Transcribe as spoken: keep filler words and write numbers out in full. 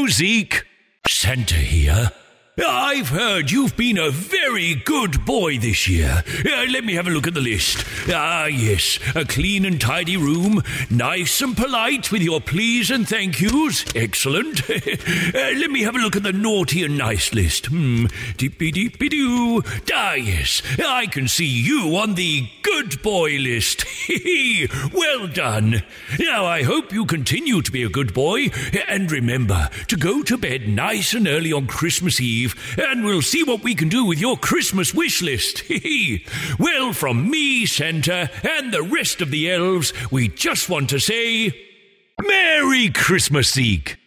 Zeke. Santa here. I've heard you've been a very good boy this year. Uh, let me have a look at the list. Ah, yes, a clean and tidy room, nice and polite with your please and thank yous. Excellent. uh, let me have a look at the naughty and nice list. Hmm, deep-be-deep-be-doo. Ah, yes, I can see you on the good boy list. Well done. Now, I hope you continue to be a good boy, and remember to go to bed nice and early on Christmas Eve, and we'll see what we can do with your Christmas wish list. Well, from me, Santa, and the rest of the elves, we just want to say, Merry Christmas, Zeke!